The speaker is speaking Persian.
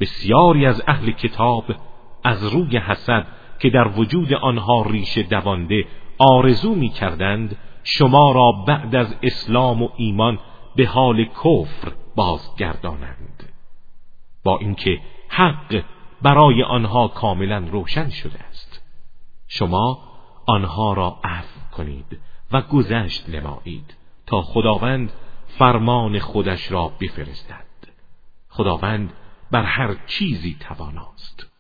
بسیاری از اهل کتاب از روی حسد که در وجود آنها ریشه دوانده آرزو می کردند شما را بعد از اسلام و ایمان به حال کفر بازگردانند، با اینکه حق برای آنها کاملا روشن شده است. شما آنها را عفو کنید و گذشت نمایید تا خداوند فرمان خودش را بفرستد. خداوند بر هر چیزی تواناست.